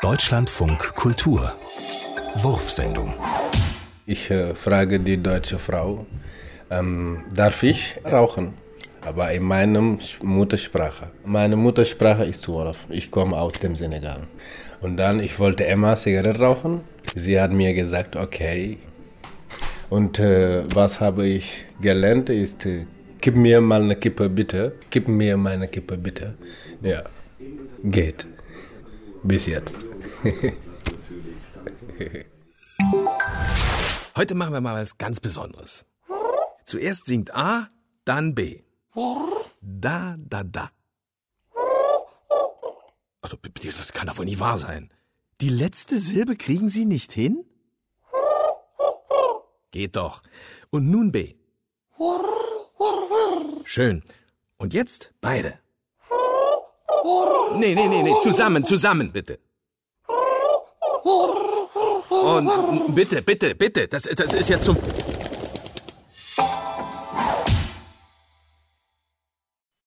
Deutschlandfunk Kultur Wurfsendung. Ich frage die deutsche Frau, darf ich rauchen? Aber in meiner Muttersprache. Meine Muttersprache ist Wolof. Ich komme aus dem Senegal. Und dann, ich wollte immer Zigarette rauchen. Sie hat mir gesagt, okay. Und was habe ich gelernt ist, gib mir mal eine Kippe bitte. Gib mir meine Kippe bitte. Ja, geht. Bis jetzt. Heute machen wir mal was ganz Besonderes. Zuerst singt A, dann B. Da, da, da. Also, das kann doch wohl nie wahr sein. Die letzte Silbe kriegen Sie nicht hin? Geht doch. Und nun B. Schön. Und jetzt beide. Nee, zusammen, bitte. Und bitte, das ist ja zum...